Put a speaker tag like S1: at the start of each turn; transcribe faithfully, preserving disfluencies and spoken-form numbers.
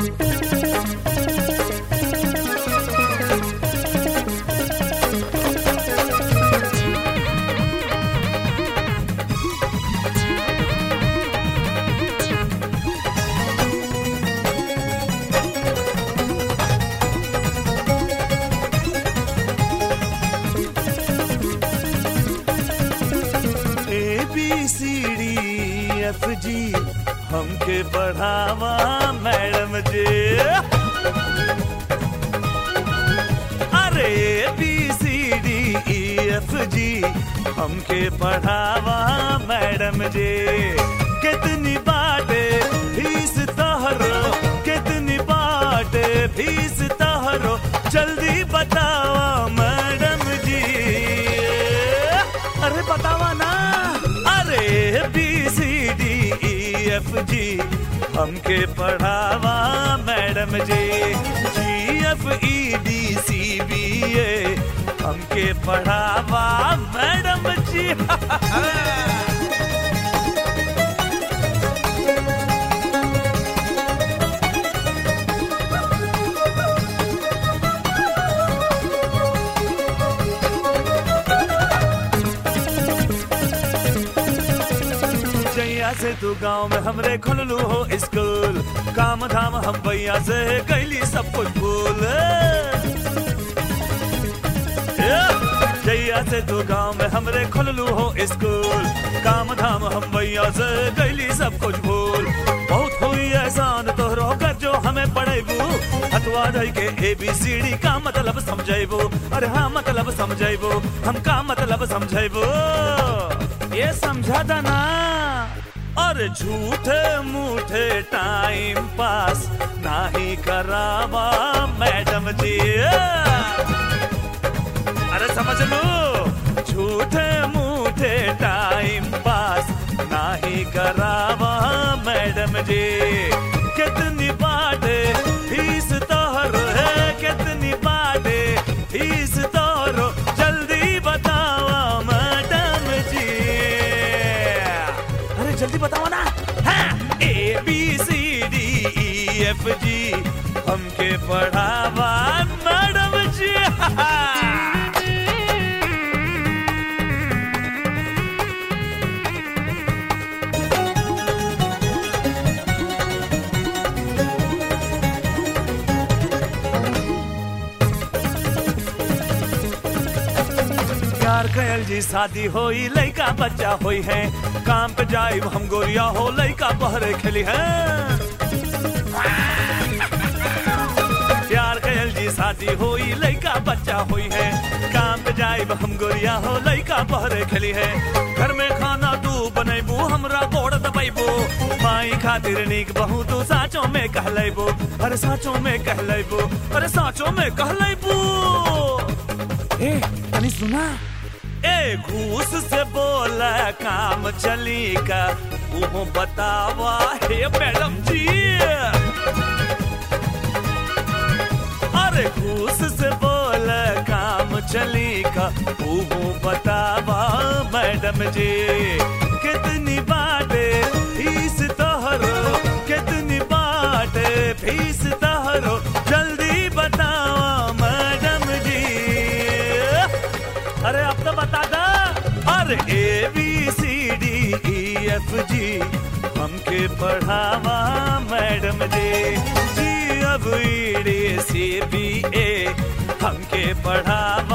S1: F G हमके पढ़ावा madam ji. अरे B C D E F G हमके पढ़ावा मैडम जी। कितनी बाटे फीस तोहरो, कितनी बाटे फीस तोहरो, जल्दी बतावा मैडम जी। अरे बतावा ना। अरे B C D E F G हमके पढ़ावा मैडम जी। जी F E D C B ए हमके पढ़ावा मैडम जी। से तू गाँव में हमरे खुललू हो स्कूल, काम धाम हम भैया से कैली सब कुछ भूल। जैया से तू गाँव में हमरे खुललू हो स्कूल, काम धाम हम भैया से कैली सब कुछ भूल। बहुत हुई एहसान तोहरो कर जो हमें पढ़ेबू, हथुआ जाई के ए बी सी डी का मतलब समझेबू। अरे हाँ मतलब समझेबू, हम का मतलब समझेबू ये समझा था ना। और झूठे मूठे टाइम पास नहीं करावा मैडम जी। अरे समझ लो, झूठे मूठे टाइम पास नहीं करावा मैडम जी। कितनी बाटे फीस तोहरो है, कितनी बाटे फीस तोहरो, जल्दी बतावा मैडम जी। जल्दी बताओ ना। हाँ। A B C D E F G हमके पढ़ावा मैडम जी। प्यार कयल जी शादी होई, लइका बच्चा होई है, काम पे जाइब हम गोरिया हो, लइका बहरे खेली है। प्यार कयल जी शादी होई, लइका बच्चा होई है, काम पे जाइब हम गोरिया हो, लइका बहरे खेली है। घर में खाना तू बनैबू, हमरा गोड़ दबैबू, माई खातिर नीक बहू तू साचो में कहलैबू। अरे साचो में कहलैबू, अरे साचो में कहलैबू। ए तनी सुना। ए घूस से बोला काम चली का, वो बतावा हे मैडम जी। अरे घूस से बोला काम चली का, वो बतावा मैडम जी। कितनी बाटे फीस तोहरो, कितनी बाटे फीस तोहरो, जल्दी बतावा मैडम जी। अरे अब तो बता दा। अरे A B C D E F G हमके पढ़ावा मैडम जी। जी अब ई डी सी बी ए हमके पढ़ावा